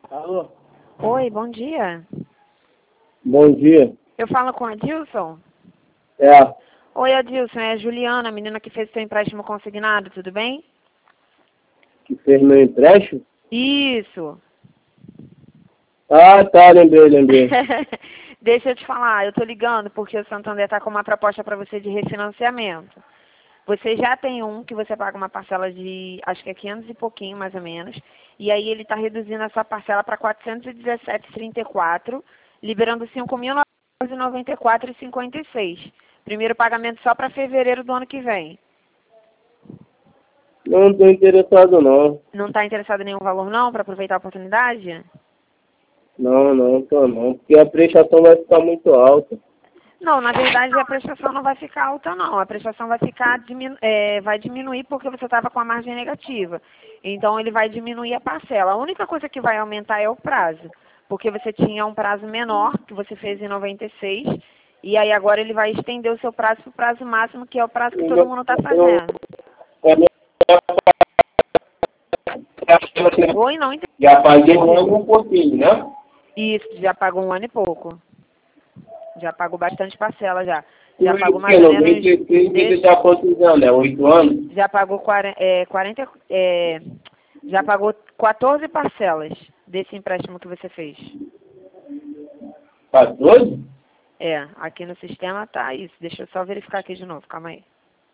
Alô? Oi, bom dia. Bom dia. Eu falo com a Adilson? É, Oi, Adilson, é a Juliana, a menina que fez seu empréstimo consignado, tudo bem? que fez meu empréstimo? Isso. Ah, tá, lembrei. Deixa eu te falar, eu tô ligando porque o Santander tá com uma proposta para você de refinanciamento. Você já tem um que você paga uma parcela de, acho que é 500 e pouquinho, mais ou menos, e aí ele está reduzindo essa parcela para 417,34, liberando 5.994,56. Primeiro pagamento só para fevereiro do ano que vem. Não tô interessado não. Não está interessado em nenhum valor não, para aproveitar a oportunidade? Não tô não. Porque a prestação vai ficar muito alta. Não, na verdade a prestação não vai ficar alta não. A prestação vai ficar vai diminuir porque você estava com a margem negativa. Então ele vai diminuir a parcela. A única coisa que vai aumentar é o prazo, porque você tinha um prazo menor que você fez em 96 e aí agora ele vai estender o seu prazo para o prazo máximo, que é o prazo que todo mundo está fazendo. Oi, não entendi. Já paguei um pouquinho, né? Isso, já pagou um ano e pouco. Já pagou bastante parcela já. E Já pagou o mais que? ou menos. 96 ele tá quantos anos? É 8 anos? Já pagou 40, já pagou 14 parcelas desse empréstimo que você fez. 14? É, aqui no sistema tá isso. Deixa eu só verificar aqui de novo, calma aí.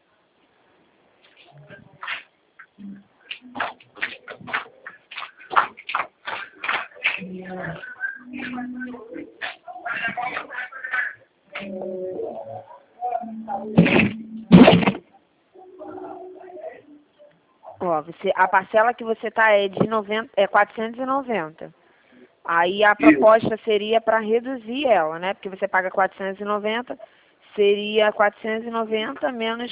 Ó, a parcela que você tá é de 490. Aí a proposta seria para reduzir ela, né? Porque você paga 490, seria 490 menos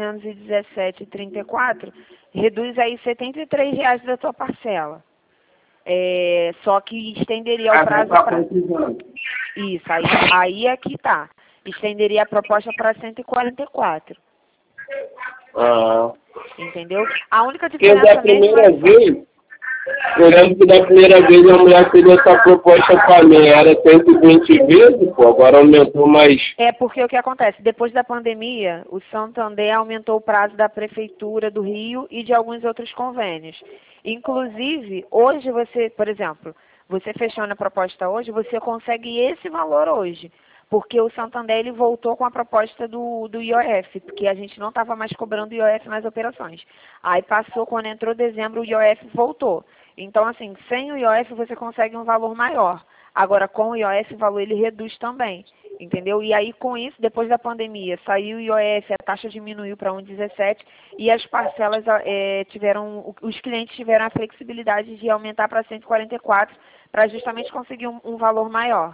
417,34, reduz aí R$ 73 da tua parcela. Só que estenderia o prazo para... Isso, aí é que tá. Estenderia a proposta para 144. Ah. Entendeu? A única Porque diferença da mesmo primeira é... vez, eu lembro que da primeira vez a mulher fez essa proposta pra mim, era 120 vezes, pô, agora aumentou mais. É porque o que acontece? Depois da pandemia, o Santander aumentou o prazo da Prefeitura do Rio e de alguns outros convênios. Inclusive, hoje você, por exemplo, você fechando a proposta hoje, você consegue esse valor hoje. Porque o Santander ele voltou com a proposta do IOF, porque a gente não estava mais cobrando IOF nas operações. Aí passou, quando entrou dezembro, o IOF voltou. Então, assim, sem o IOF você consegue um valor maior. Agora, com o IOF, o valor ele reduz também. Entendeu? E aí, com isso, depois da pandemia, saiu o IOF, a taxa diminuiu para 1,17 e as parcelas os clientes tiveram a flexibilidade de aumentar para 144 para justamente conseguir um valor maior.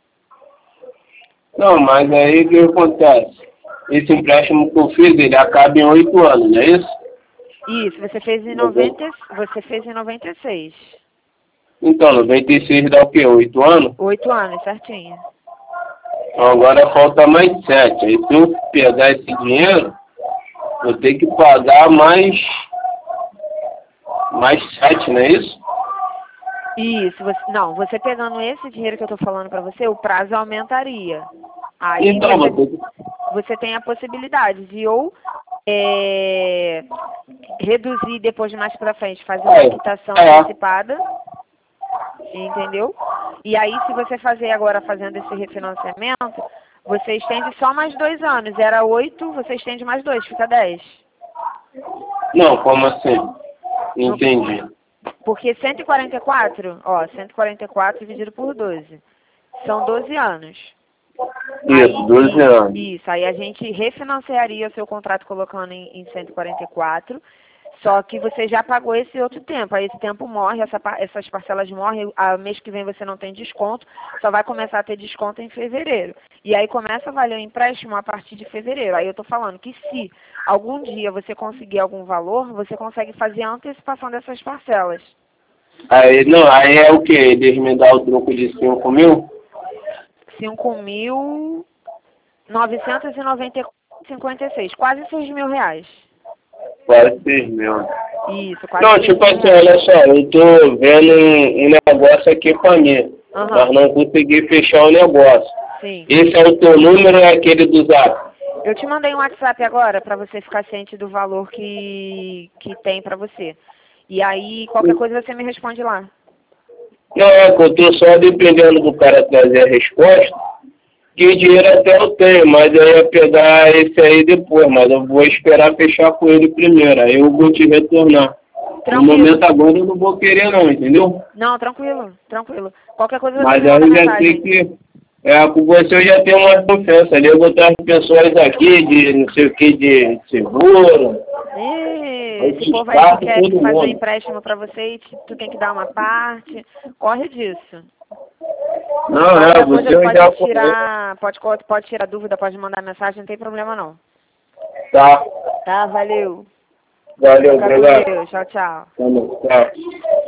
Não, mas aí o que acontece? Esse empréstimo que eu fiz, ele acaba em 8 anos, não é isso? Isso, você fez em 96. Então, 96 dá o quê? 8 anos? 8 anos, certinho. Então agora falta mais 7. Aí se eu pegar esse dinheiro, eu tenho que pagar mais 7, não é isso? Isso, você pegando esse dinheiro que eu estou falando para você, o prazo aumentaria. Aí Então, você tem a possibilidade de ou reduzir depois de mais para frente, fazer uma quitação antecipada, entendeu? E aí, se você fazer agora fazendo esse refinanciamento, você estende só mais 2 anos. Era 8, você estende mais 2, fica 10. Não, como assim? Entendi. Porque 144 dividido por 12. São 12 anos. Isso, 12 anos. Isso, aí a gente refinanciaria o seu contrato colocando em 144, só que você já pagou esse outro tempo. Aí esse tempo morre, essas parcelas morrem, mês que vem você não tem desconto, só vai começar a ter desconto em fevereiro. E aí começa a valer o empréstimo a partir de fevereiro. Aí eu estou falando que se algum dia você conseguir algum valor, você consegue fazer a antecipação dessas parcelas. Aí é o quê? Eles me dão o troco de 5 mil? 5.994,56, quase R$ 6.000. Quase 6.000. Isso, quase Não, 6 tipo mil assim, reais. olha só, eu tô vendo um negócio aqui pra mim. Aham. Mas não consegui fechar o negócio. Sim. Esse é o teu número ou é aquele do Zap? Eu te mandei um WhatsApp agora para você ficar ciente do valor que tem para você. E aí, qualquer coisa você me responde lá. Não, é que eu tô só dependendo do cara trazer a resposta, que dinheiro até eu tenho, mas eu ia pegar esse aí depois, mas eu vou esperar fechar com ele primeiro, aí eu vou te retornar. No Tranquilo. momento agora eu não vou querer não, entendeu? Não, tranquilo, tranquilo. Qualquer coisa você Mas me aí manda eu já sei mensagem. que, com você eu já tenho uma confiança ali, eu vou ter as pessoas aqui de não sei o que, de seguro, Esse povo aí que quer todo fazer um mundo. empréstimo para você e tu tem que dar uma parte. Corre disso. Não, Qualquer você coisa eu já pode tirar, pode tirar dúvida, pode mandar mensagem, não tem problema não. Tá, Tá, valeu. valeu, Fica com obrigado. Deus. Tchau, tchau. Tchau.